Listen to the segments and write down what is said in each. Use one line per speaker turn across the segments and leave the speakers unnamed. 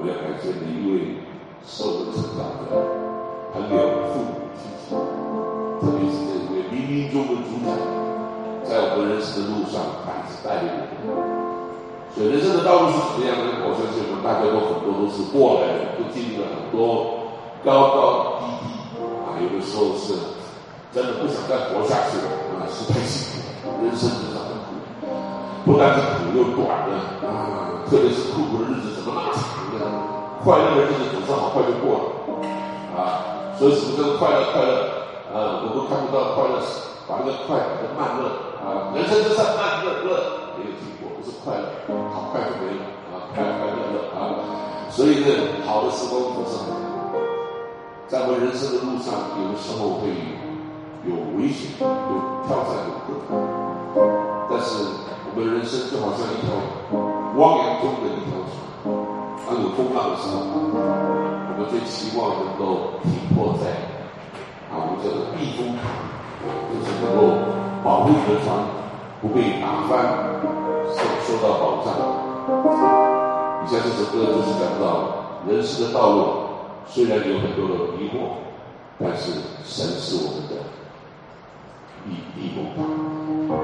我要感谢每一位受我成长的朋友、父母亲戚，特别是这位冥冥中的主宰，在我们人生的路上带领我们。所以人生的道路是怎么样的？我相信我们大家都很多都是过来人，都经历了很多高高低低啊，有的时候是真的不想再活下去了啊，是太辛苦了，人生真的很苦，不但是苦又短的啊，特别是痛苦的日子怎么那么长呢？快乐的日子总是好快就过了啊，所以什么叫快乐？我们看不到快乐，把那个快把它慢乐啊，人生之上慢乐乐没有听过，不是快乐，好快就没了啊，快乐啊，所以呢，好的时光总是很长，在我们人生的路上，有的时候会有危险，有挑战，有困难，但是我们人生就好像一条汪洋中的一条船，当有风浪的时候，我们最期望能够停泊在我们叫做避风港，就是能够保护你的船不被打翻，受到保障。以下这首歌就是讲到人生的道路，虽然有很多的迷惑，但是神是我们的避风港。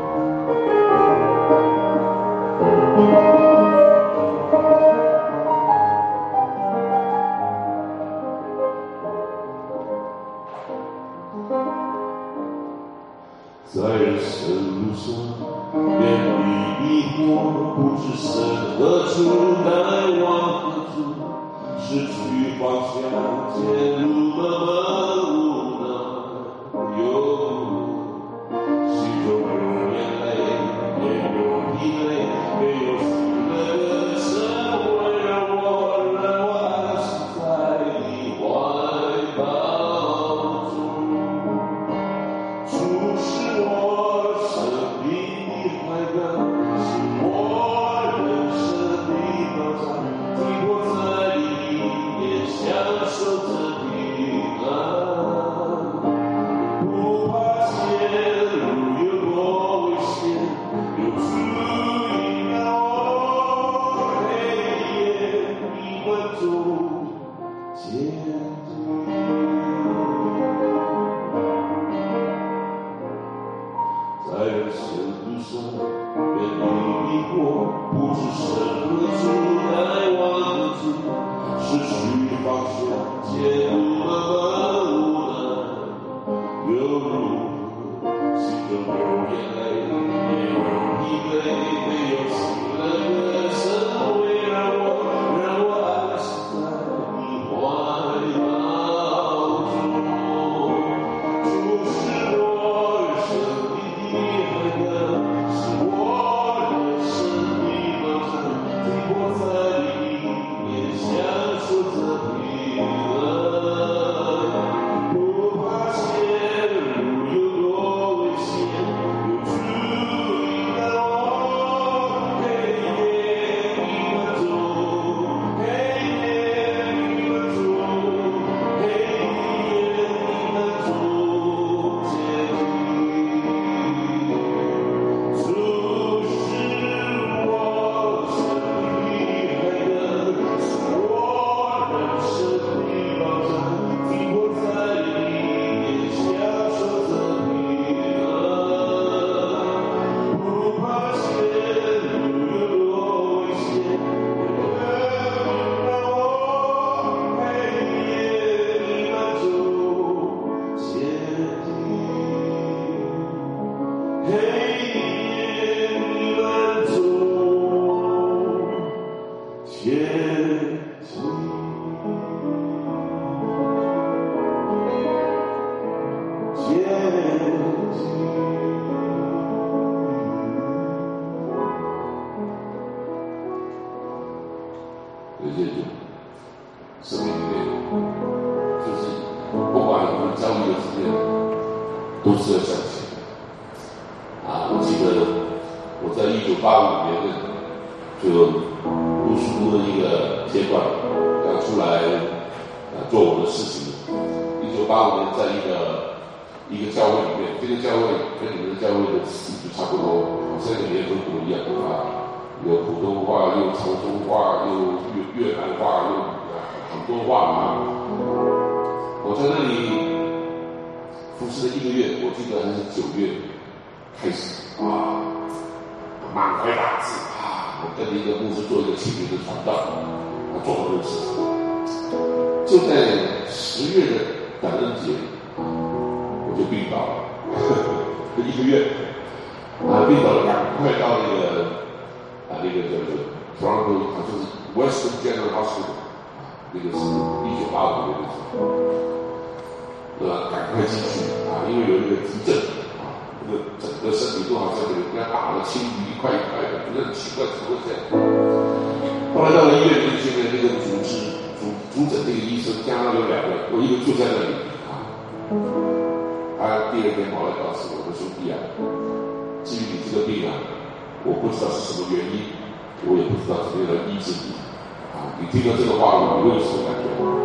在人生路上，面对迷惑，不知身何处，难往何处，失去方向，前路漫漫无能有路，心中有眼泪，也有疲累，没有新的人生会让我安息在你怀抱中。主是我生命的海港，是我人生的保障，停泊在你也享受着平安，不怕前路有多危险，有主引导我，黑夜迷幻中坚定。在人生路上，面对迷惑，不知身何处，该往何处，失去方向，前路漫漫无能又如何？心中有眼泪，也有疲惫，没有新的人生会让我安息在你怀抱中。主是我生命是我人生的保障，停泊在你面享受着平安，不怕前路有多危险，有主引导我，黑夜迷幻中，黑夜迷幻中，黑夜迷幻中坚定。主是我生命的海港，是我人生的保障，停泊在你面享受着平安，不怕前路有多危险，让我黑夜弥漫中坚定。黑夜弥漫中前进。有些人生命里面，就是不管我们遭遇的怎么样，都是要向前的。我记得我在1985年呢，就读书的一个阶段，刚出来做我的事情。1985年在一个教会里面，这个教会跟你们的教会的体制差不多，好像连中国一样有普通话，又潮州话，又越南话，又多话啊。我在那里服侍了1个月，我记得还是9月开始啊，满怀大志啊，我跟着一个牧师做一个青年的传道，做很多事情。就在10月的感恩节，我就病倒了，这1个月病倒了，赶快到那个叫做 Toronto， 好像是 Western General Hospital， 那个是1985年的时候，赶快进去因为有一个急症那个整个身体都好像给人家打了青鱼，一块一块的，觉得很奇怪，怎么会这样？后来到了医院里去的那个主诊那个医生，加上有2个，我一个住在那里他第2天跑来告诉我的兄弟至于你这个病我不知道是什么原因，我也不知道怎么样来医治你你听到这个话你会有什么感觉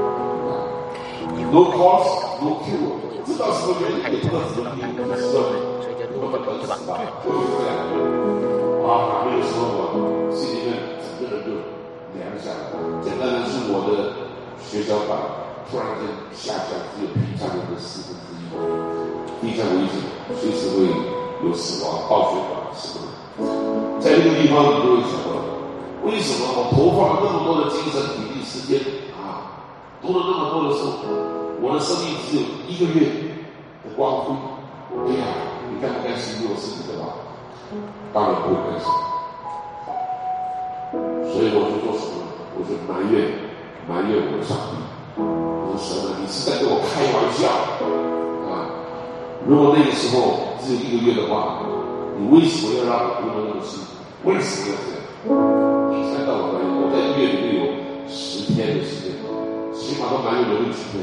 ？No cause, no cure， 不知道什么原因，也不知道什么原因，不知道如何等死吧，就是这样那个时候我心里面整个人就凉下来。简单的是我的血小板突然间下降，只有平常人的1/4，非常危险，随时会有死亡、爆血管什么的。在那个地方，你就会想到，为什么我投放了那么多的精神、体力、时间读了那么多的书，我的生命只有1个月的光辉？你甘不甘心？如果是你的话，当然不会甘心。所以我就做什么？我就埋怨我的上帝。我说神你是在跟我开玩笑如果那个时候只有1个月的话，你为什么要让我读了那么辛苦？为什么要这样？第3道我在医院里面有10天的时间，起码都埋怨了6、7天。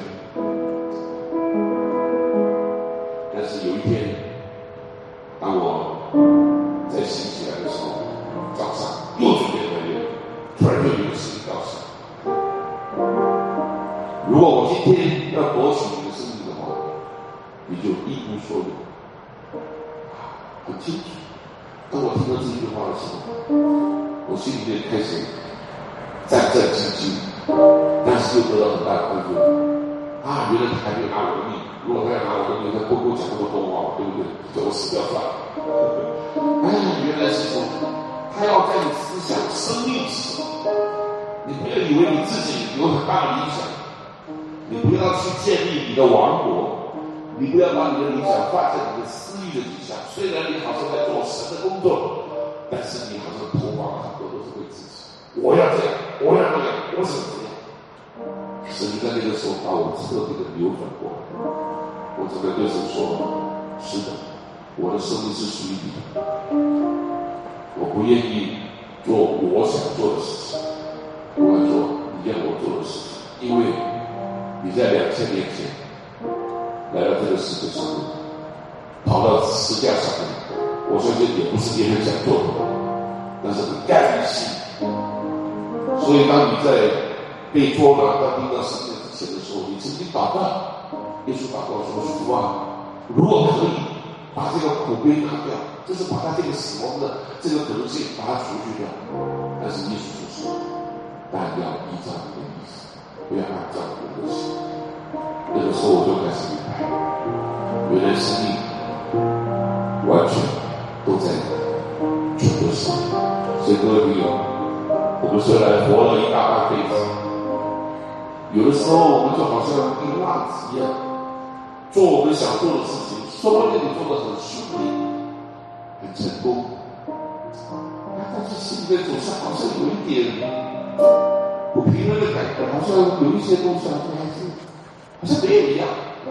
但是有一天，当我在醒起来的时候，早上又准备埋怨，突然就有一个声音告诉我：如果我今天要夺取你的生命的话，你就一无所有。很清楚。当我听到这句话的时候，我心里面开始战战兢兢，但是又得到很大的安慰。原来他还没有拿我的命，如果他要拿我的命，他不跟我讲那么多话，对不对？叫我死掉算了。原来是说他要在你思想生命是什么？你不要以为你自己有很大的理想，你不要去建立你的王国。你不要把你的理想放在你的私欲的底下，虽然你好像在做神的工作，但是你好像投放了很多都是为自己。我要这样，我要那样，我想这样。神就在那个时候把我彻底的扭转过来。我只能对神说：是的，我的生命是属于你的。我不愿意做我想做的事情，我要做你让我做的事情，因为你在2000年前来到这个世界上面，跑到石架上面，我相信也不是别人想做的，但是很干系。所以当你在被捉拿到钉到十字架之前的时候，你曾经祷告，耶稣祷告说：主如果可以把这个苦杯拿掉，就是把他这个死亡的这个可能性把它除去掉。但是耶稣就说：但要依照你的意思，不要按照我的心。那个时候我就开始明白，原来生命完全都在主的手里。所以各位朋友，我们虽然活了一大半辈子，有的时候我们就好像跟浪子一样，做我们想做的事情，说不定你做得很顺利、很成功，但是心里面总是好像有一点不平衡的感觉，好像有一些东西好像没有一样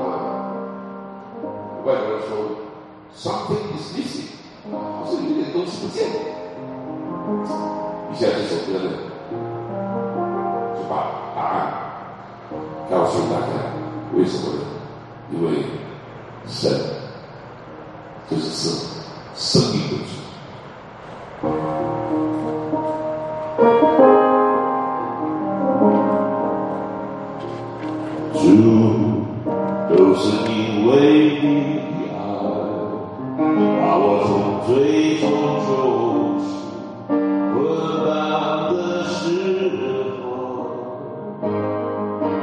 外国人说 something is missing， 好像有点东西不见了。以下这首歌呢，就把答案告诉大家。为什么呢？因为神就是生命的主。主，都是因为你的爱，把我从最终救出，困难的时候，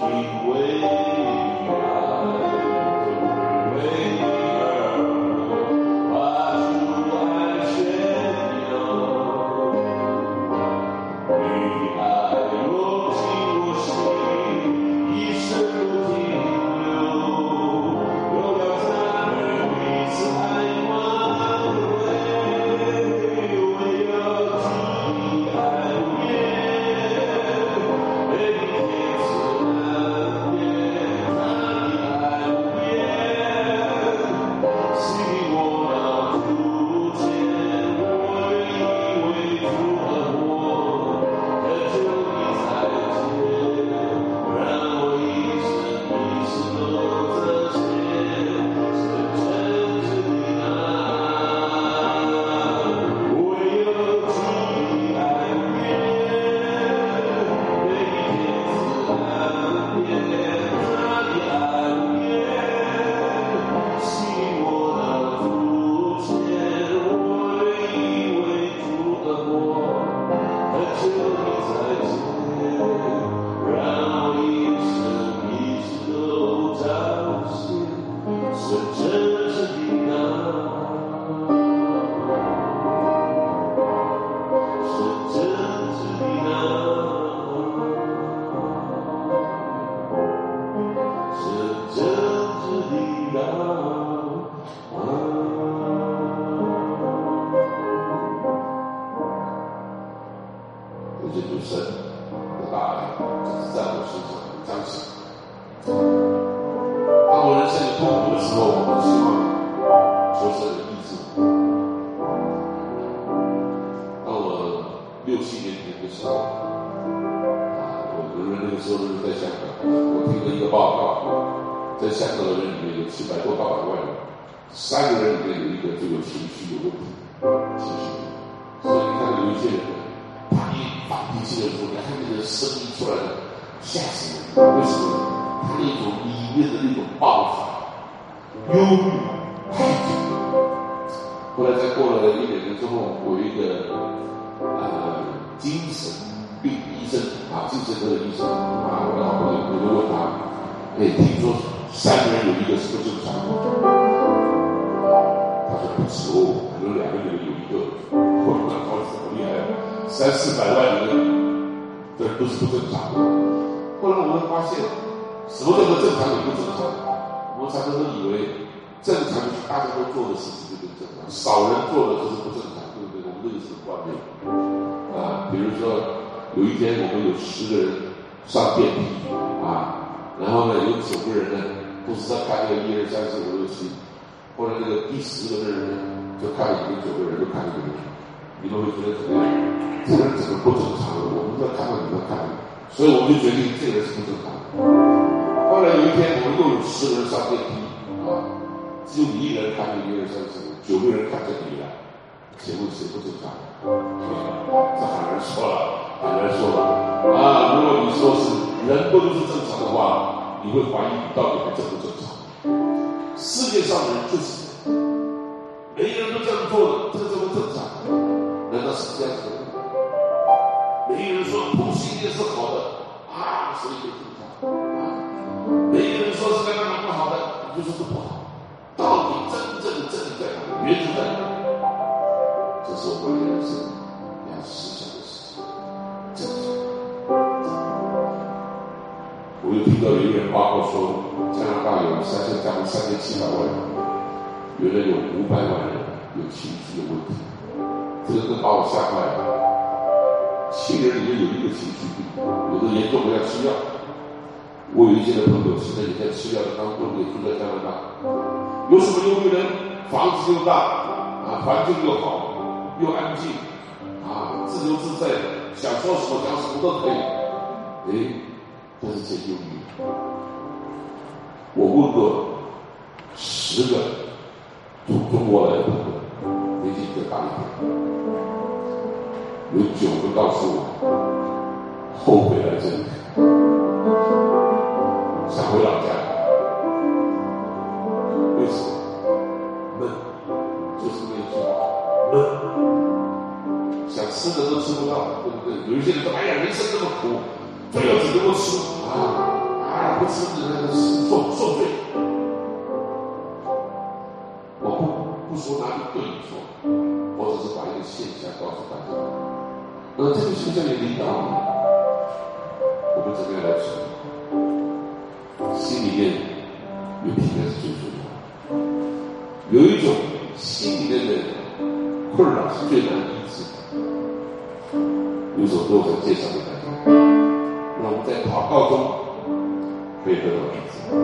啊， 不吃那个受罪。我不说哪里对与错，我只是把一个现象告诉大家。而这个现象也领导我们怎么样来处理？心里面有平安是最重要的。有一种心里面的困扰是最难医治的。有首歌我想介绍给大家，让我们在祷告中可以得到医治。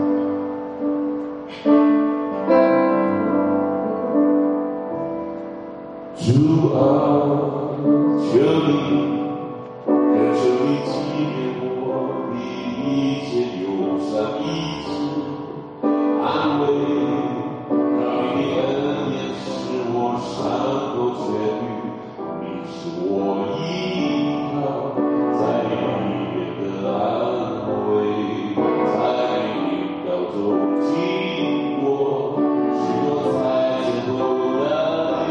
主啊，求你，求你纪念我的一切忧伤，医治安慰，让你的恩典使我伤口痊愈，你是我依靠，在里面的安慰，在领导中经过许多才见不到。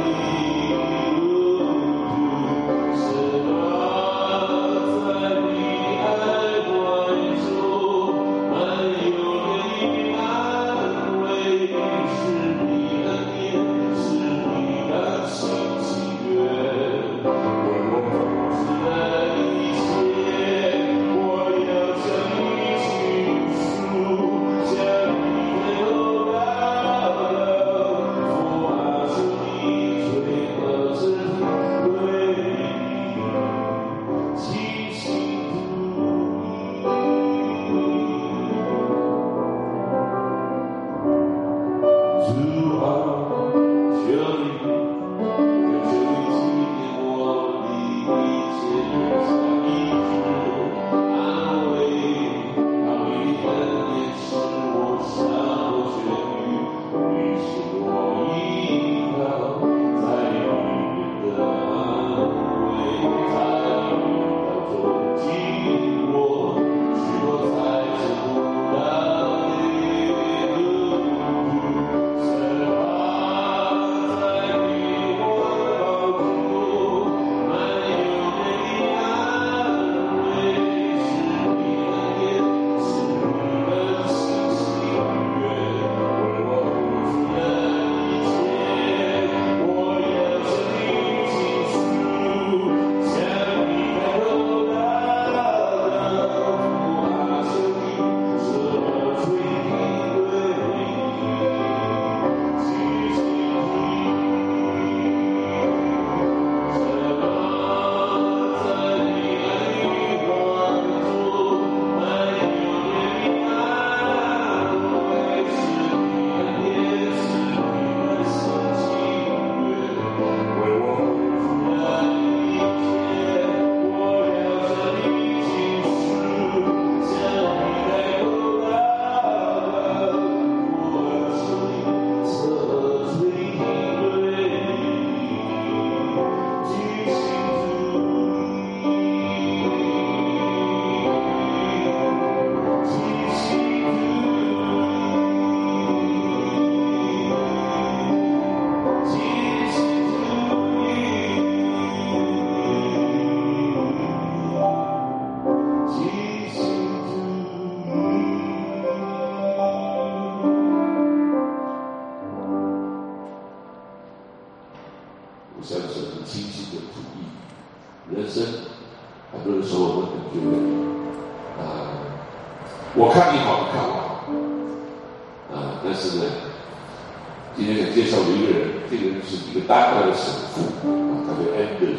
我看你好，你看我好，但是呢，今天想介绍有一个人，这个人是一个丹麦的神父，他叫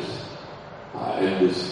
Anders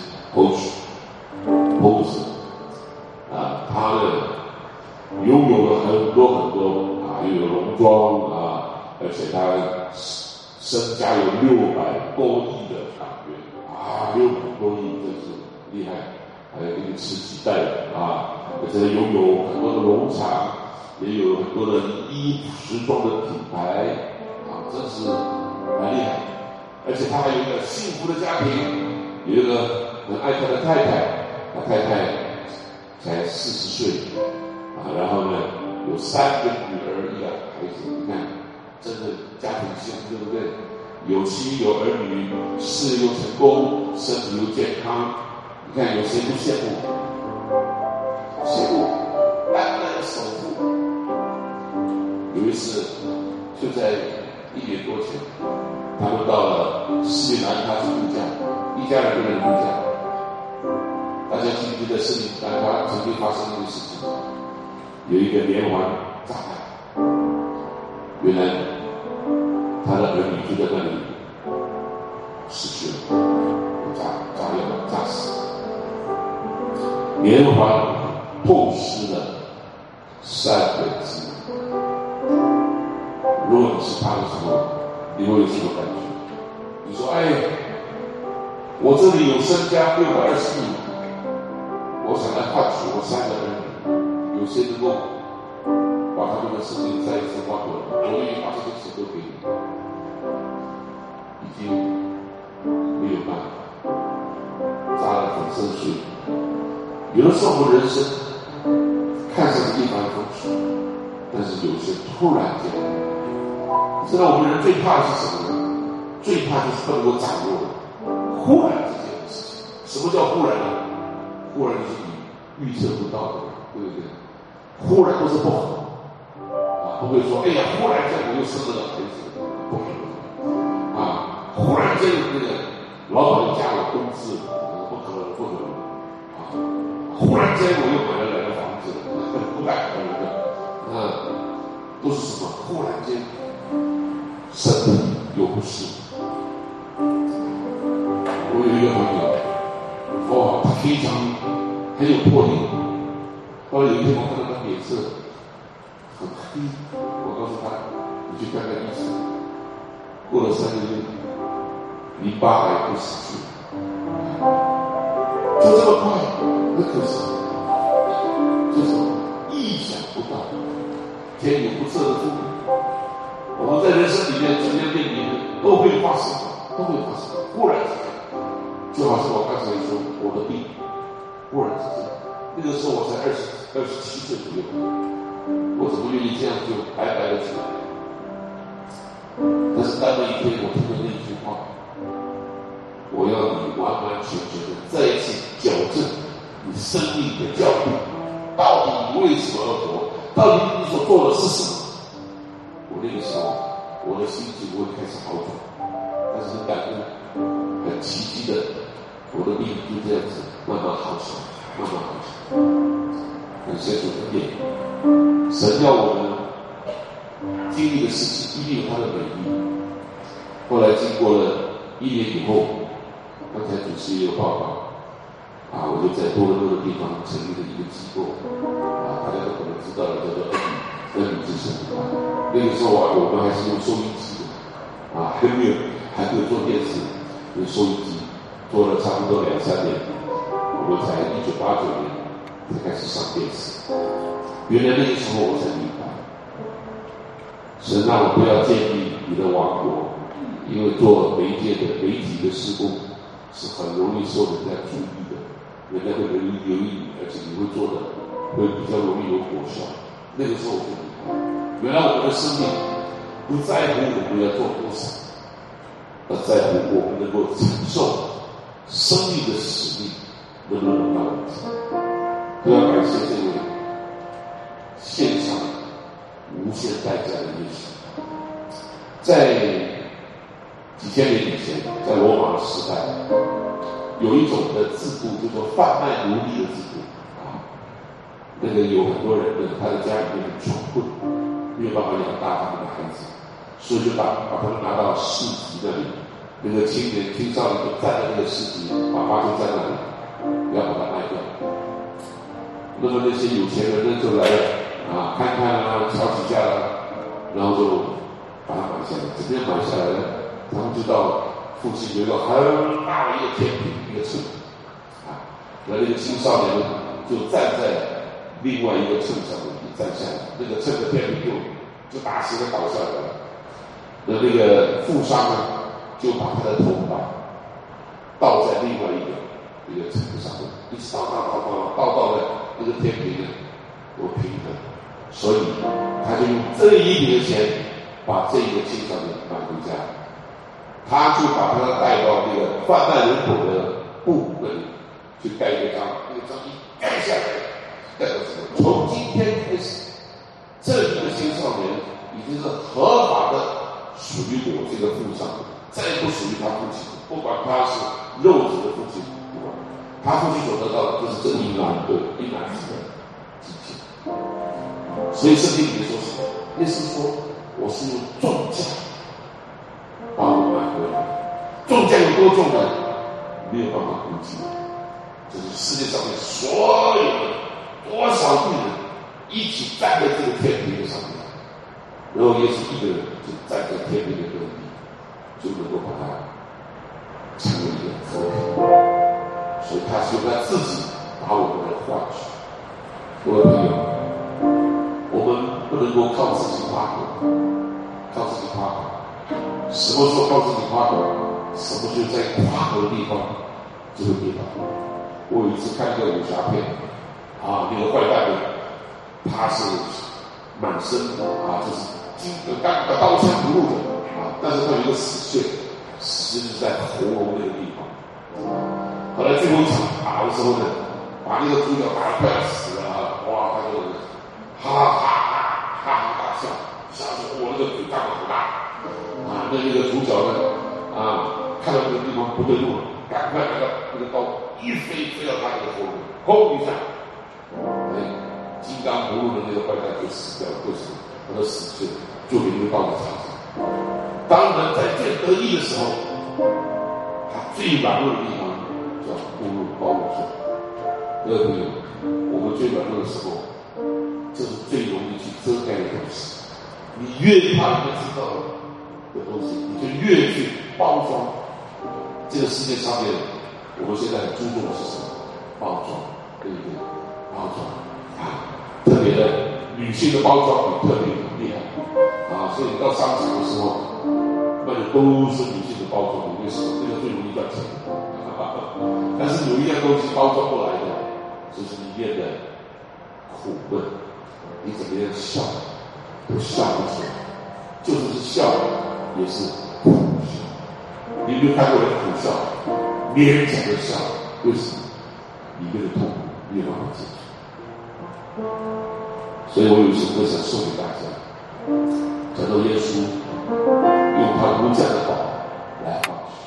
Holt，他呢拥有了很多又有农庄而且他身家有600多亿的港元600多亿，真是厉害，还有一个吃几代而且拥有很多的农场，也有很多的衣服时装的品牌真是蛮厉害。而且他还有一个幸福的家庭，有一个很爱他的太太，他太太才40岁然后呢有3个女儿1个孩子，你看真的家庭幸福，对不对？有妻有儿女，事业又成功，身体又健康，你看有谁不羡慕？羡慕，但在1年多前，他们到了斯里兰卡去度假，一家2个人度假。大家记不记得斯里兰卡曾经发生一个事情？有一个连环炸弹，原来他的儿女就在那里死去了，炸药炸死。连环透视了1/3。如果你是他的时候，你会有什么感觉？你说：“哎，我这里有身家620亿，我想来换取我3个儿女，有谁能够把他们的生命再一次换回来？我愿意把这些钱都给你。”已经没有办法，炸得粉身碎骨。有的时候，人生看似是一帆风顺，但是有些突然间。知道我们人最怕的是什么呢？最怕就是不能够掌握忽然之间的事情。什么叫忽然呢？忽然就是你预测不到的，对不对？忽然都是不好啊，不会说哎呀，忽然间我又生了个孩子，不可能啊！忽然间那个老板又加我工资，不可能，不可能啊！忽然间我又买了2个房子，不可能的。都是什么？忽然间。身体又不是。我有一个朋友，他非常很有魄力。后来有一天我看到他脸色很黑，我告诉他：“你去看看医生。”过了3个月，淋巴癌就死去了，就这么快，很可惜，就是意想不到，天有不测的风云。我们在人生里面直接面临的都会发生，忽然之间，就好像我刚才说我的病，忽然之间，那个时候我才27岁左右，我怎么愿意这样就白白的去？但是当那一天我听到那一句话，我要你完完全全的再一次矫正你生命的教育，到底你为什么而活？到底你所做的是什么？我那个时候，我的心情会开始好转，但是很感恩，很奇迹的，我的病就这样子慢慢好起来，慢慢好起来。感谢主的恩典，神要我们经历的事情一定有它的美丽。后来经过了1年以后，刚才主持也有报告，我就在多伦多的地方成立了一个机构，大家都可能知道了，叫做恩语之声。那个时候我们还是用收音机的，还没有做电视，用收音机做了差不多2-3年，我们才1989年才开始上电视。原来那个时候我才明白，神让我不要建立你的王国，因为做媒体的事工是很容易受人家注意的，人家会留意你，而且你会做的会比较容易有果效。那个时候我就明白，原来我们的生命不在乎我们要做多少，而在乎我们能够承受生命的使命能不能到完成。都要感谢这位献上无限代价的耶稣。在几千年以前，在罗马的时代，有一种的制度叫做贩卖奴隶的制度。那个有很多人呢，他的家里面很穷困，没有办法养大他们的孩子，所以就把他们拿到市集那里，那个青少年就站在那个市集，爸爸就在那里，要把它卖掉。那么那些有钱人呢就来了，看看吵几架了，然后就把它买下来。怎么样买下来呢？他们就到附近有一个很大的一个天平，一个秤，那个青少年呢就站在另外一个秤上面站下来，那个秤的天平就打死的倒下来了。那个富商呢，就把他的头发倒在另外一个秤上面，一直倒到了那个天平呢不平衡，所以他就用这一笔的钱把这个青少年买回家，他就把他带到那个贩卖人口的部那里去盖一个章，那个章一盖下来。从今天开始，这一个青少年已经是合法的属于我这个父上的，再不属于他父亲，不管他是肉体的父亲，对吧？他父亲所得到的就是这一男子的基金。所以圣经里面说什么？耶稣说：“我是用重价把我买回来。”重价有多重呢？没有办法估计。这是世界上面所有的多少个人一起站在这个天平的上面，然后耶稣一个人就站在天平的隔壁，就能够把它成为一个和平。所以他是用他自己把我们来换取。各位朋友，我们不能够靠自己夸口，靠自己夸口。什么时候靠自己夸口？什么就在夸口的地方就会跌倒。我有一次看一个武侠片，那个坏蛋的，他是满身就是刀枪不入的但是他有一个死穴，死是在喉咙那个地方。后来最后一场打的时候呢，把那个主角打得快要死了哇，他就哈哈大笑，笑说我那个嘴张得好大那个主角呢看到这个地方不对路了，赶快那个刀一飞到他这个喉咙，轰一下，金刚不入的那个坏蛋就死掉了。为什么？他的死穴就给那个刀子插上。当人在最得意的时候，他最软弱的地方叫步入暴露中。各位朋友，我们最软弱的时候，这是最容易去遮盖的东西。你越怕人家知道的东西，你就越去包装。这个世界上面，我们现在很注重的是什么？包装，对不对？包装特别的女性的包装比特别厉害所以你到商场的时候，卖的都是女性的包装，为什么？这个最容易赚钱。但是有一样东西包装过来的，就是里面的苦闷，你怎么样笑都笑不出来，就算是笑也是苦笑。你有没有看过人苦笑？勉强的笑，为什么？里面的痛苦没有办法解决。所以我有一首歌想送给大家，叫做耶稣用他无价的宝来换取。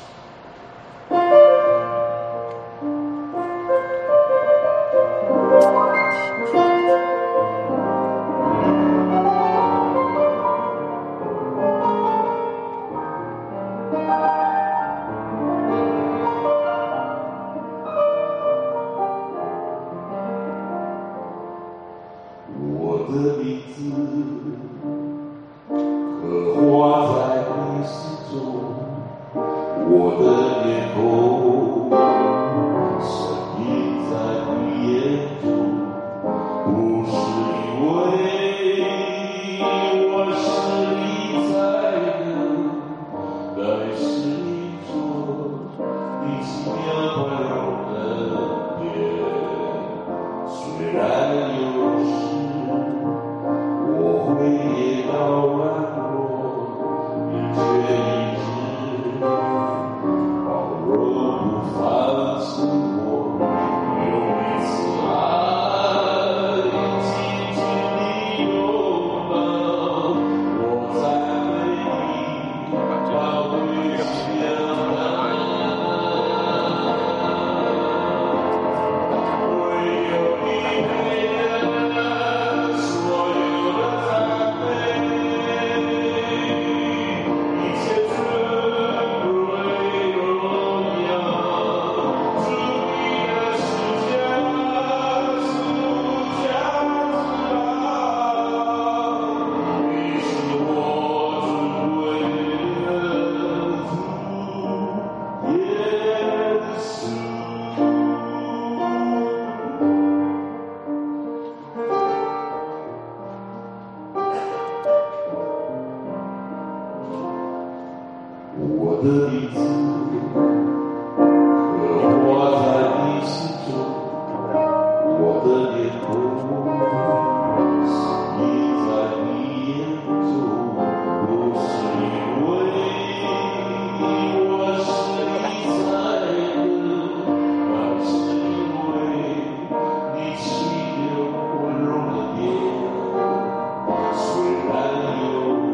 虽然有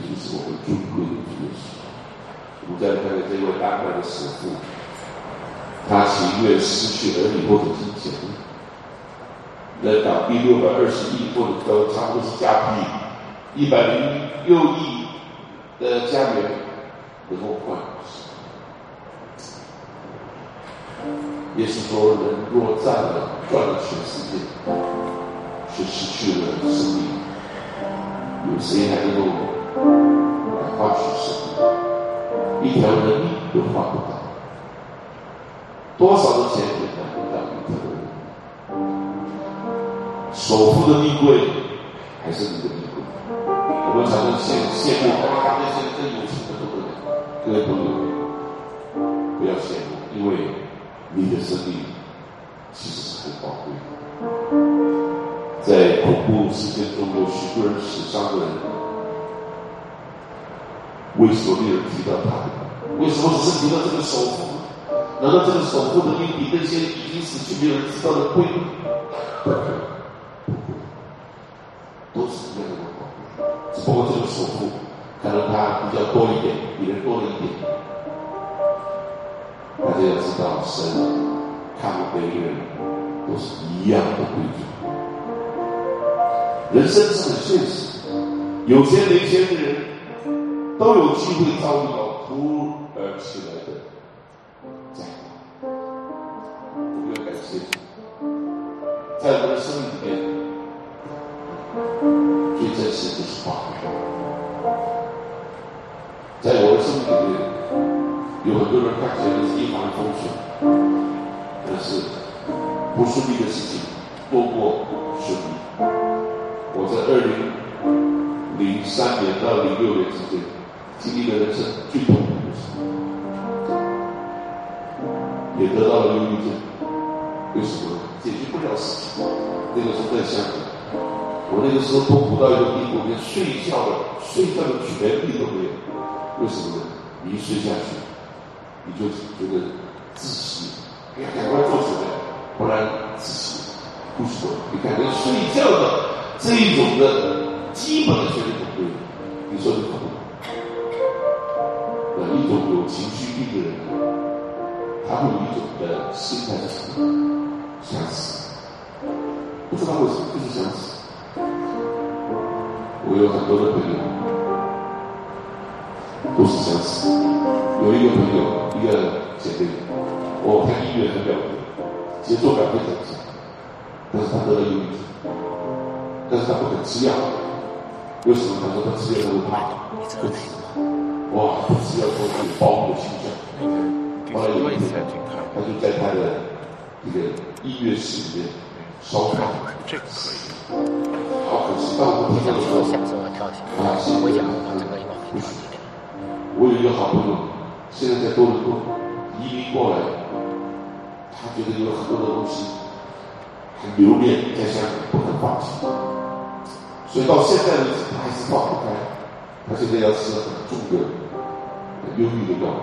就是我们尊贵的主耶稣。我们再看看这位丹麦的首富，他情愿失去儿女或者金钱，人港币620亿，或者都差不多是加币106亿的家园能够换。耶稣说：“人若赚了全世界，却失去了生命，有谁还能够来换取生命？一条人命都换不到，多少的钱也买不到一条人命。首富的命贵，还是你的命贵？我们常常羡慕他那些真有钱的不得了。各位朋友，不要羡慕，因为你的生命其实是很宝贵的。在恐怖事件中有许多人死伤的人，为什么没有人提到他？为什么只是提到这个首富？难道这个首富的命比那些已经死去没有人知道的贵吗？不会，都是一样的宝贵。只不过这个首富可能他比较多一点，比人多了一点。大家要知道，神看每一个人都是一样的贵重。人生是很现实，有钱没钱的人都有机会遭遇到突然起来的灾难。我们要感谢主，在我们的生命里面，最真实的就是宝贵。在我的生命里面，有很多人看起来是一帆风顺，但是不顺利的事情多过顺利。我在2003年到2006年之间，经历了人生最痛苦的事，也得到了忧郁症。为什么？解决不了事情。那个时候在香港，我那个时候痛苦到一个地步，连睡觉的权利都没有。为什么呢？你一睡下去，你就觉得窒息，哎呀，赶快做起来，不然窒息。为什么？你看，连睡觉的这一种的基本的权利都没有，你说你可不可能？一种有情绪病的人，他会有一种的心态是什么？想死，不知道为什么，就是想死。我有很多的朋友都是想死。有一个朋友，一个姐妹，她音乐很了得，节奏感非常强，但是她得了忧郁症，但是她不肯吃药。为什么？她说她吃药她会怕，会死。哇，不吃药之后会有暴怒的倾向。后来有一天，她就在她的这个音乐室里面烧饭。这个可以。好可惜，当我们听到的时候，心里不舒服。我有一个好朋友，现在在多伦多移民过来，他觉得有很多的东西很留恋在香港，不肯放弃，所以到现在为止他还是放不开。他现在要吃很重的忧郁的药，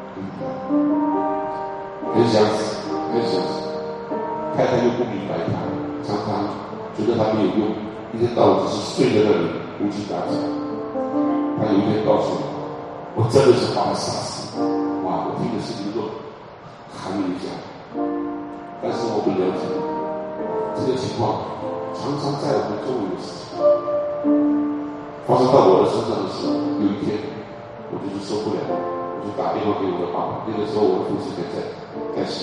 很想死，很想死。太太又不明白他，常常觉得他没有用，一天到晚只是睡在那里无精打采。他有一天告诉我真的是把他杀死。哇！我听的心里都寒了一下。但是我们了解这个情况常常在我们周围的事情发生到我的身上的时候，有一天我就是受不了，我就打电话给我的爸爸。那个时候我的父亲还在世。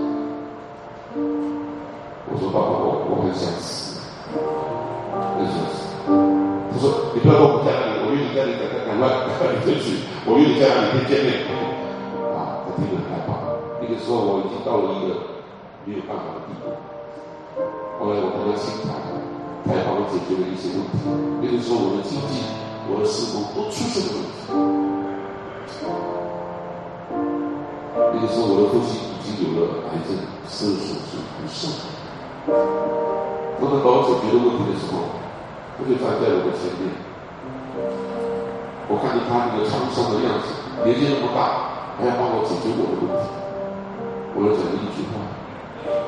我说爸爸，我很想死，很想死。他说你不要跟我在那里，我约你在那里，赶快你回去，我约你在那里可以见面。他听得很害怕。那个时候我已经到了一个没有办法的地步。后来我跟他倾谈，他也帮我解决了一些问题。那个时候我的经济、我的事工都出现了问题。那个时候我的父亲已经有了癌症，手术不胜。当他帮我解决的问题的时候，他就站在我的前面。我看着他那个沧桑的样子，年纪那么大，还要帮我解决我的问题。我就讲了一句话，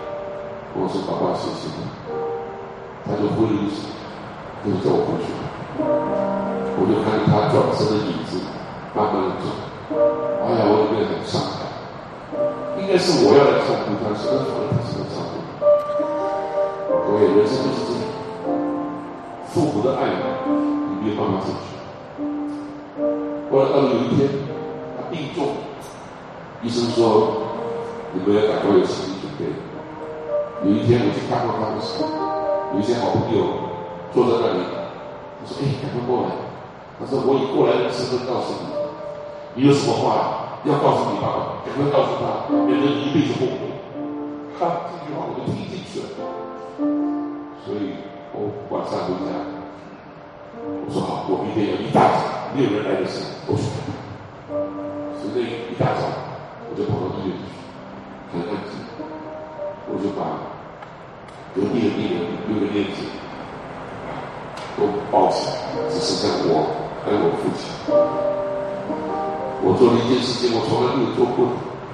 我说爸爸谢谢你。他就挥了一手，他就叫我回去。 我就看着他转身的影子慢慢的走。哎呀，我里面很伤感，应该是我要来照顾他，是他是来照顾他。各位，人生就是这样，父母的爱你没有办法解决。后来到了有一天，他病重，医生说你们要赶快有心理准备。有一天我去看望他的时候，有一些好朋友坐在那里，我说：“哎，赶快过来。”他说：“我以过来人的身份告诉你，你有什么话要告诉你爸爸，赶快告诉他，免得你一辈子后悔。”这句话我就听进去了。所以我晚上回家，我说好，我明天要一大早，没有人来的时候，我去看他。所以那一大早，我就跑到医院去，很安静，我就把隔壁的病人6个链子都抱起来，只剩下我还有我父亲。我做了一件事情，我从来没有做过的，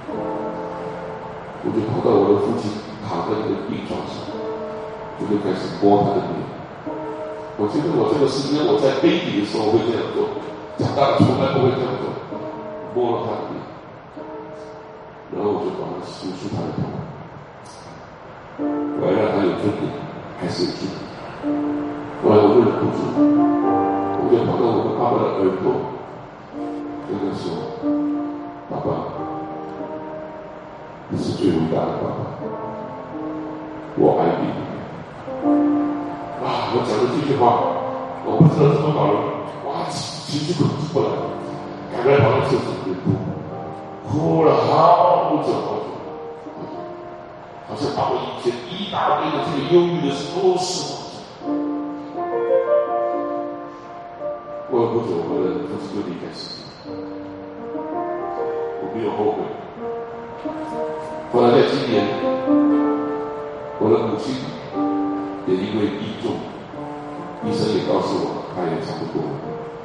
我就跑到我的父亲躺在那个病床上，我就开始摸他的脸。我觉得我这个是因为我在 baby 的时候会这样做，长大了从来不会这样做。摸了他的脸，然后我就把他梳出他的头，我要让他有尊严，还是有尊严。后来我就忍不住，我就跑到我的爸爸的耳朵，跟他说：“爸爸，你是最伟大的爸爸，我爱你。”我讲的这句话，我不知道怎么搞了，情绪控制不来，赶快跑到厕所里哭了好久好久，好像把我以前一大堆的这个忧郁的事都释放出来。过了不久，我的父亲就离开世界，我没有后悔。后来在今年，我的母亲也因为病重，医生也告诉我，她也差不多了。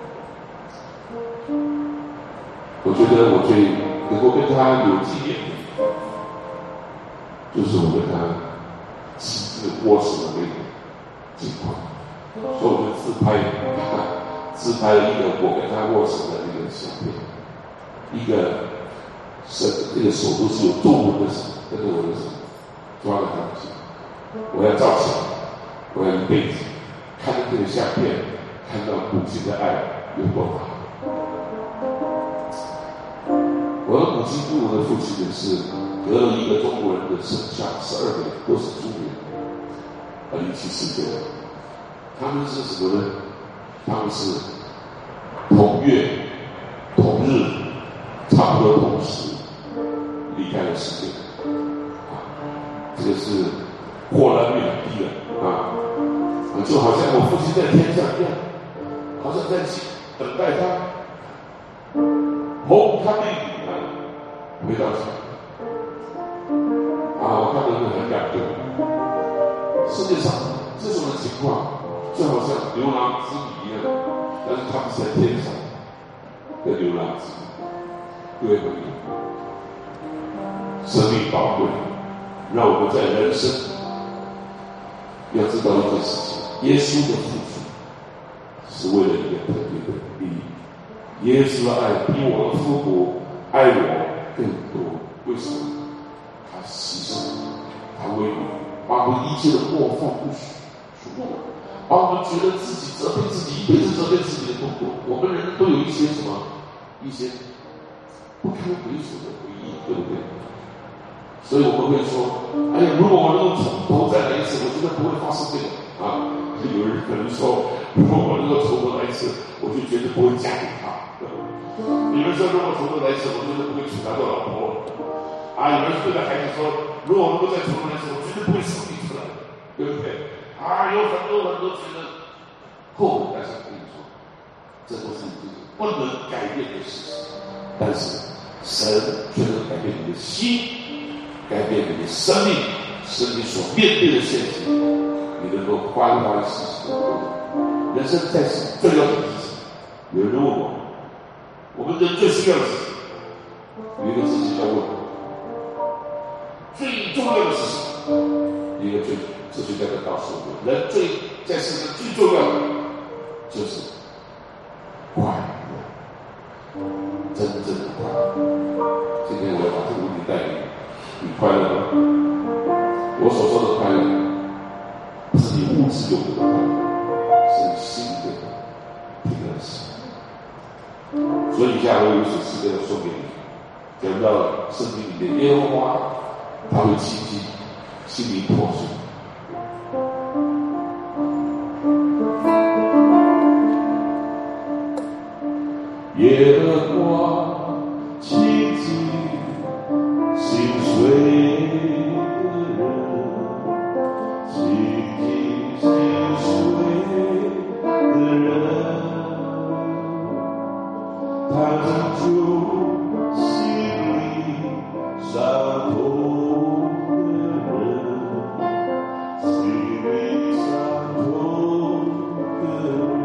我觉得我最能够跟他有纪念的，就是我跟他亲自握手的那个情况。所以我就自拍了一个我跟他握手的那个相片，一个这个手都是有皱纹的手，跟着我的手抓着他的手，我要照起来，我要一辈子看到这个相片，看到母亲的爱有多大。我的母亲跟我的父亲也是隔了一个中国人的生下12年，都是中年，离去世界了。他们是什么呢？他们是同月同日，差不多同时离开了世界。这个是波澜远地了就好像我父亲在天上一样，好像在等待他homecoming回到家。我看到很感动。世界上这种的情况，就好像流浪之女一样，但是他们是在天上的流浪之女。各位朋友，生命宝贵，让我们在人生要知道一件事情：耶稣的付出是为了一个特别的意义。耶稣的爱比我的父母爱我更多。为什么？他牺牲，他为我把我们一切的过犯不许，把我们觉得自己责备自己，一辈子责备自己的痛苦。我们人都有一些什么，一些不堪回首的回忆，对不对？所以我们会说：“哎呀，如果我能够从头再来一次，我觉得不会发生这个有人可能说，如果我能够从头来一次，我就绝对不会嫁给他。有人说，如果从头来一次，我绝对不会娶他做老婆。有人对着孩子说，如果我能够再从头来一次，我绝对不会生你出来，对不对？有很多觉得后悔，但是我跟你说，这都是你不能改变的事情。但是神却能改变你的心，改变你的生命，使你所面对的陷阱，你能够欢欢喜喜的过。人生在世最要紧的事情，有人问我们人最需要的事情，有一个事情要问我。最重要的事情，一个哲学家的告诉我们，人在世上最重要的就是快乐，真正的快乐。今天我要把这个问题带给你，你快乐吗？我所说的快乐，不是你物质拥有的快乐，是你心里的平安喜。所以以下我有一首诗歌要送给你，讲到圣经里面耶和华，他会亲近心灵破碎。耶和华亲近心碎的人，亲近心碎的人，他拯救心灵伤痛的人，心灵伤痛的人。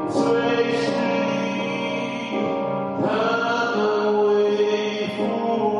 他们为父。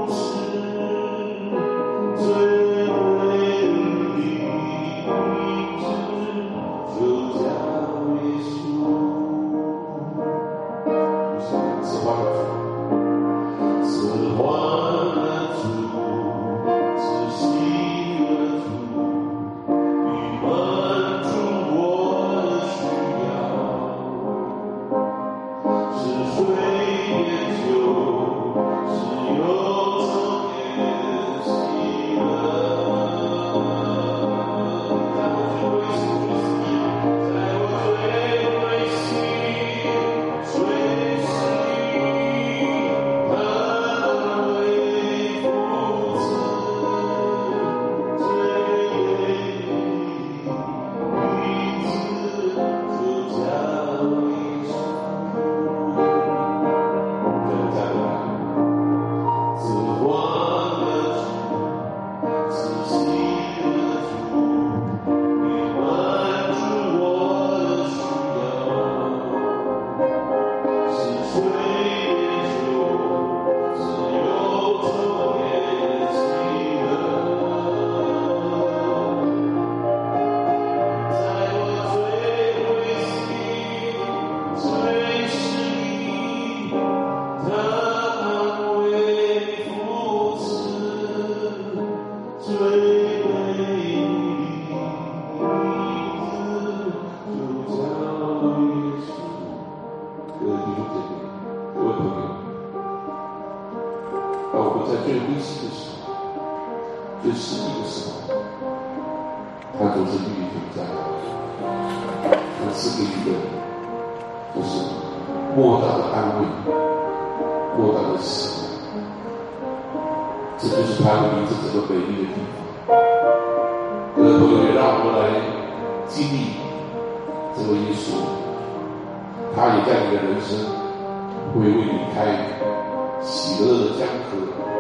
的时候，他总是与你同在，他赐给你的就是莫大的安慰，莫大的喜乐。这就是他的名字这个美丽的地方。各位朋友，也让我们来经历这位耶稣，他也在你的人生会为你开喜乐的江河，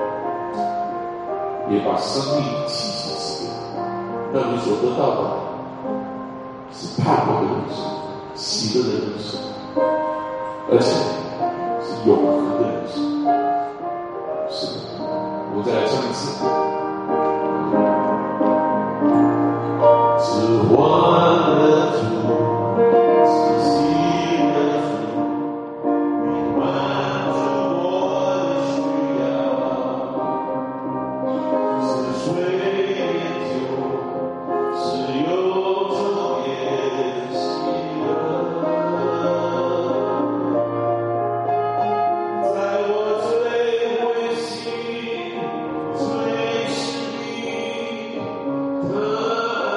也把生命气息赐给你，让你所得到的是盼望的人生，喜乐的人生，而且是永恒的人生。是的，我们再来唱一次。只换了主，只新的主，你满足我的需要，是水变酒，是有特别喜乐，在我最灰心、最失意的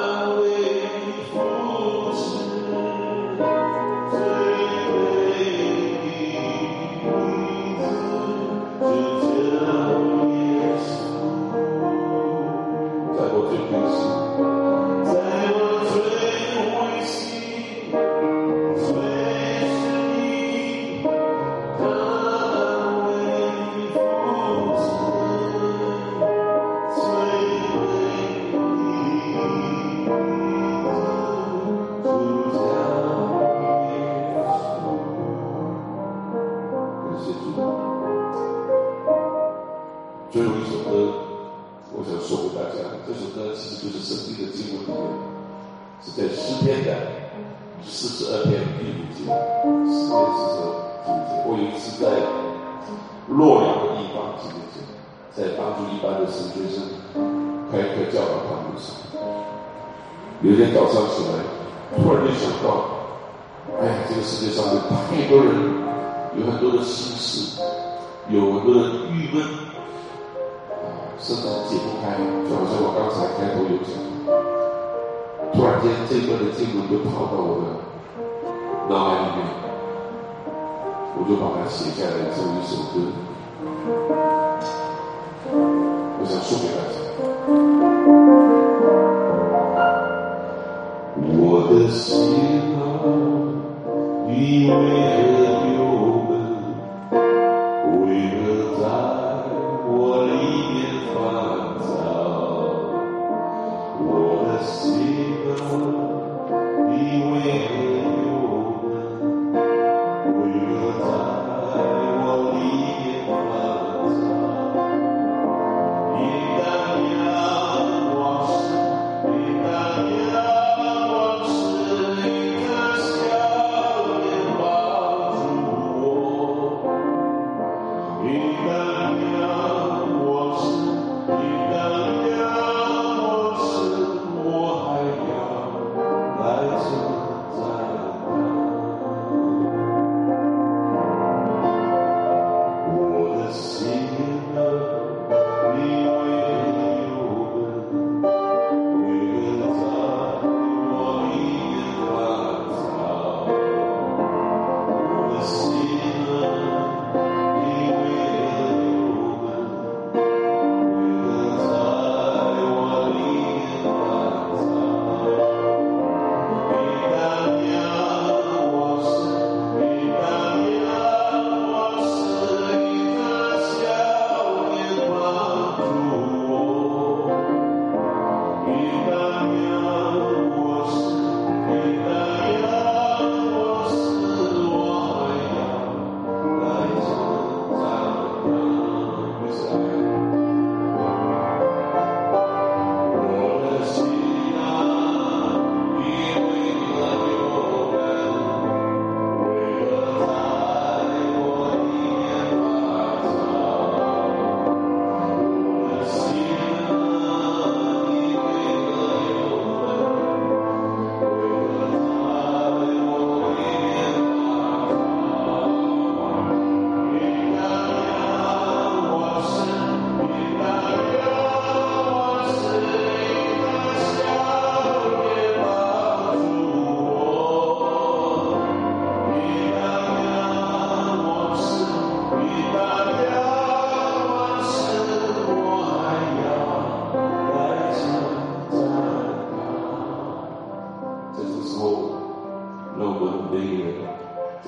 最后一首歌，我想送给大家。这首歌其实就是圣经的经文里面，是在诗篇的42篇第5节。诗篇42第5节。我有一次在洛阳的地方几年前，在帮助一般的神学生开课教导他们的时候，有一天早上起来，突然就想到，哎呀，这个世界上有太多人，有很多的心事，有很多的郁闷。甚至解不开，就好像我刚才开头有讲，突然间这段的经文就跑到我的脑海里面，我就把它写下来成为一首歌，我想送给大家。我的心啊，你为何忧闷？为何在我里面烦躁？我的心啊，你为何忧闷？为何在我里面烦躁？应当仰望神，应当仰望神，你的笑脸包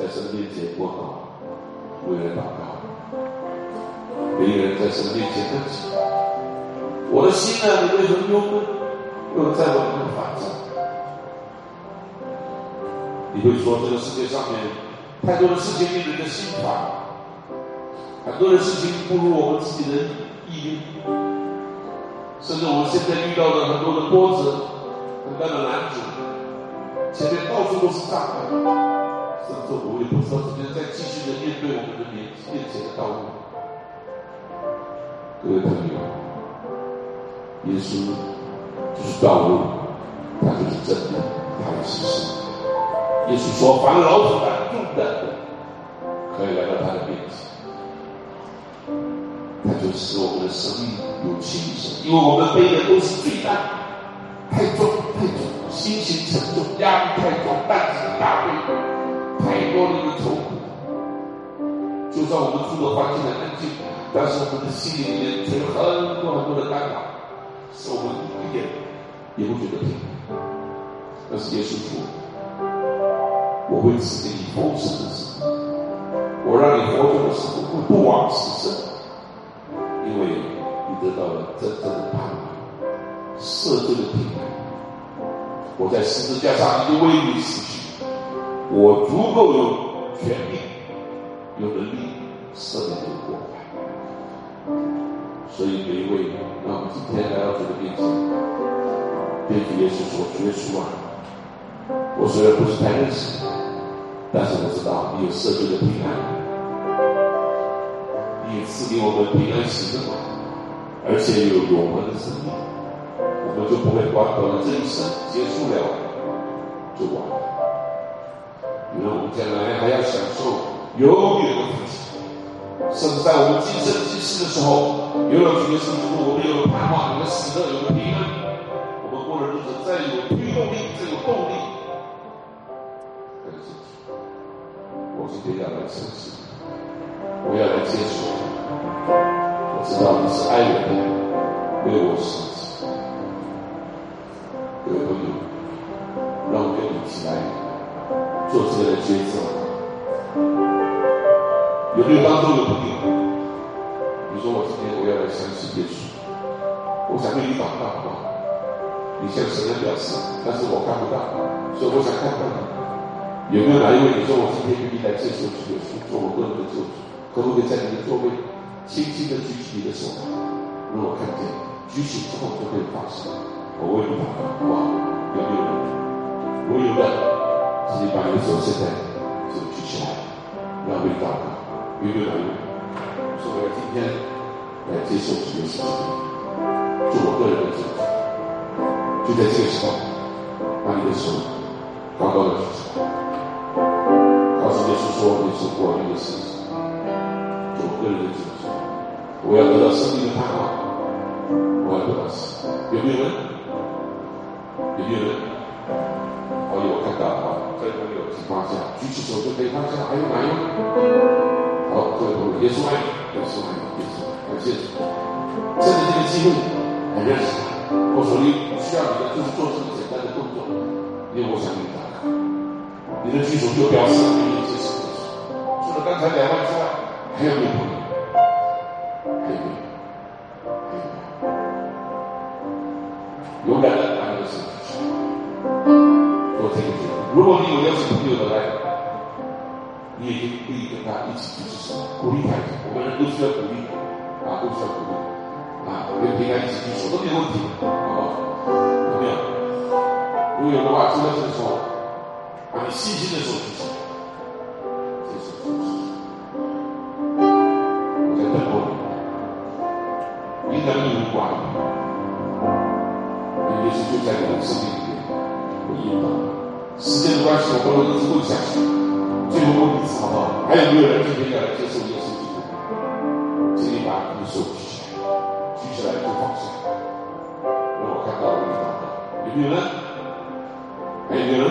神面前祷告，为人祷告，每一个人在神面前恳求，我的心啊，你为什么忧闷？又在我里面烦躁？你会说这个世界上面太多的事情令人的心烦，很多的事情不如我们自己的意愿，甚至我们现在遇到的很多的波折，很大的难阻，前面到处都是障碍，甚至我们也不知道怎么样再继续的面对我们的面前的道路。各位朋友，耶稣就是道路，他就是真理，他也是实。耶稣说：“凡劳苦担重担的，可以来到他的面前。”他就使我们的生命有轻省，因为我们背的都是罪担，太重太重，心情沉重，压力太重，担子很大背，太多的一个愁苦。就算我们住的环境很安静，但是我们的心里面却有很多很多的干扰，使我们一点也不觉得平安。但是耶稣说：“我会赐给你丰盛的生命，我让你活着的时候会不枉此生，因为你得到了真正的盼望，赦罪的平安。我在十字架上已经为你死去，我足够有权利、有能力赦免你的过犯。”所以每一位，让我们今天来到主的面前，对主耶稣说：“主耶稣啊，我虽然不是太认识你，但是我知道你有赦罪的平安，你也赐给我们平安喜乐，而且有永恒的生命，我们就不会短短的这一生结束了就完了，因为我们将来还要享受永远的福气。甚至在我们今生今世的时候，有了主耶稣之后，我们有了盼望，有了喜乐，有了平安，我们过的日子再有推动力，再有动力。我今天要来诚实，我要来接受，我知道你是爱我的，为我舍己。各位朋友，让我跟你一起来做这个抉择。有没有当中有朋友？你说我今天我要来相信耶稣，我想为你祷告，好不好？你向神来表示，但是我看不到，所以我想看到你。有没有哪一位你说我今天愿意来接受主耶稣做我个人的救主？可不可以在你的座位轻轻的举起你的手？如果看见举起之后就可以发声，我为你祷告，好不好？有没有人？如果有的，请你把你的手现在就举起来，让为你祷告。有没有哪一位说我要今天来接受主耶稣做我个人的救主？就在这个时候，把你的手高高的举起来，告诉耶稣说：“你是我愿意事情，做我个人的救主，我要得到生命的盼望，我要得到死。”有没有人？有没有人？好，有我看到啊，在朋友请放下，举起手就可以放下。还有哪一位？好，各位朋友，耶稣爱你，耶稣爱你，耶稣感谢主。趁着这个机会来认识他，我所需要你的就是做这个简单的动作，因为我想跟你祷告。你的举手就表示你已经接受耶稣。除了刚才2位之外，还有没有朋友？还有没有？还有没有？勇敢的把你的手举起来，做这个决定。如果你有邀请朋友的来，你也可以跟他一起去支持，鼓励他一下。我们人都需要鼓励啊，都需要鼓励啊，跟平安一起举手都没有问题，好不好？有没有？如果有的话，就在这个时候，把你信心的手举起来，接受主。我在等候你，应当一无挂虑，耶稣就在你的生命里面，我引导。时间的关系，我不能一直问下去。最后问你好不好？还有没有人今天要来接受耶稣基督？请你把你的手举起来，举起来就放下。让我看到我的祷告，有没有人？还有没有人？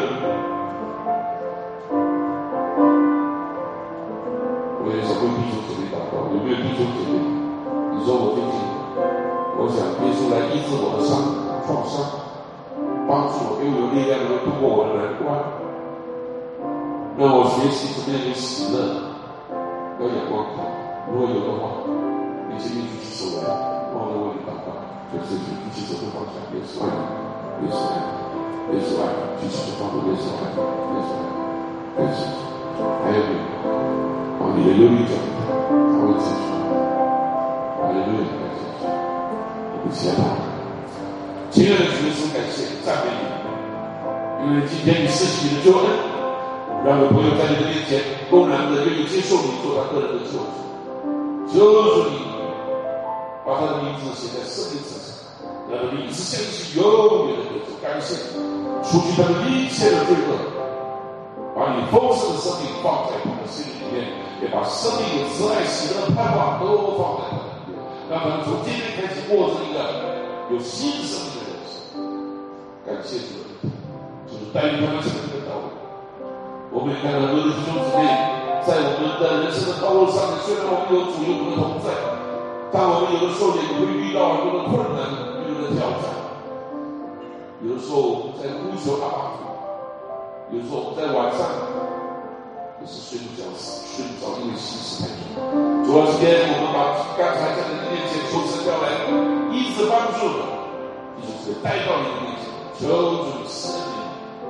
我也想为弟兄姐妹祷告，有没有弟兄姐妹？你说我最近，我想耶稣来医治我的创伤，帮助我，给我有力量能够度过我的难关。 让我学习怎么样有喜乐，要眼光看。如果有的话，你请你举起手来，忘了为你祷告。就是举起手的方向，耶稣爱你，耶稣爱你，耶稣爱你，举起手放在耶稣爱你，耶稣爱你，耶稣。还有你，把你的忧虑讲给他，他会解决。哈利路亚，感谢主，我们起来祷告。亲爱的主耶稣，感谢赞美你，因为今天你施行你的救恩，让我朋友在你的面前公然的愿意接受你做他个人的救主。求主你把他的名字写在圣经册上，让他的名字相信永远的得主。感谢你，除去他的一切的罪恶，把你丰盛的生命放在他的心里面，也把生命的慈爱、喜乐、盼望都放在他的里面，让他们从今天开始过着一个有新生命的人生。感谢主，就是带领他们成为的道路。我们也看到很多的弟兄姊妹，在我们的人生的道路上面，虽然我们有主有我们的同在，但我们有的时候也会遇到很多的困难，很多的挑战。有的时候我们在呼求阿爸父，有的时候我们在晚上也是睡不着，因为心事太重。主要今天我们把刚才在你的面前求神要来一直帮助的，就是带到你的面前，求主赐你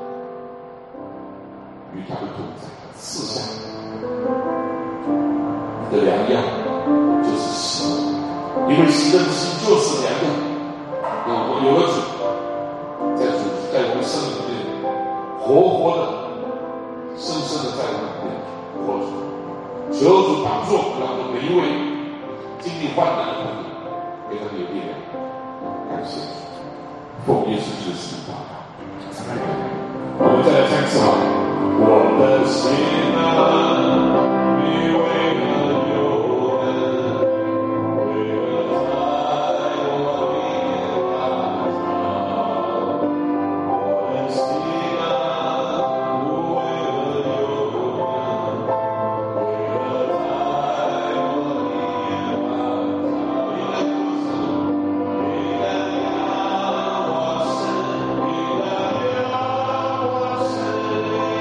与他的同在，赐下你的良药，就是喜乐，因为喜乐的心就是良药。我们有了主，在我们生命里面活的、深深的在我们里面活着。求主帮助我们，让我们每一位经历患难的朋友，给他们有力量。感谢主，奉耶稣基督的名祷告。我们再来唱一次好了。我的心啊，你为了有恩，为了在我面发长。我的心啊，为了有恩，为了在我面发长。你的让我生，你的让我生。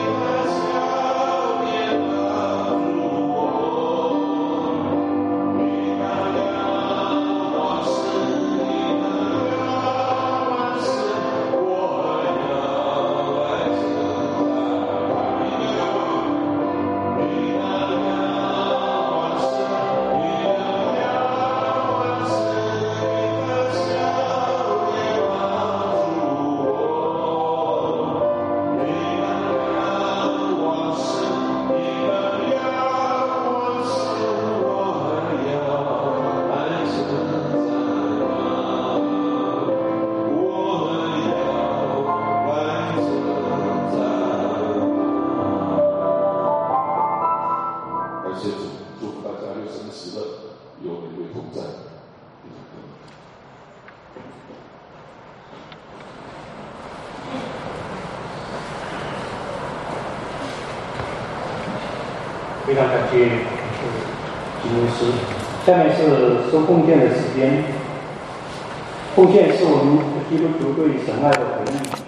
非常感谢金牧师。下面是收奉献的时间。奉献是我们基督徒对神爱的回应。